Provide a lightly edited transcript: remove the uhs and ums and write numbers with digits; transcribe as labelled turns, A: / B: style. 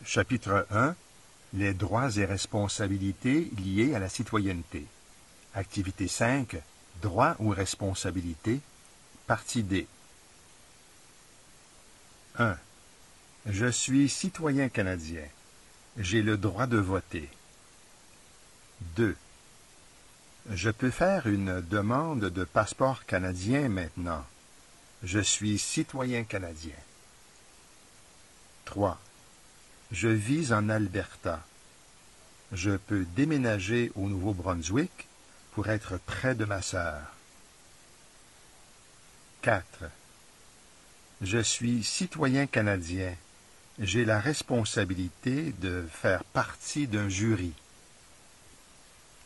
A: Chapitre 1. Les droits et responsabilités liés à la citoyenneté. Activité 5. Droits ou responsabilités. Partie D. 1. Je suis citoyen canadien. J'ai le droit de voter. 2. Je peux faire une demande de passeport canadien maintenant. Je suis citoyen canadien. 3. Je vis en Alberta. Je peux déménager au Nouveau-Brunswick pour être près de ma sœur. 4. Je suis citoyen canadien. J'ai la responsabilité de faire partie d'un jury.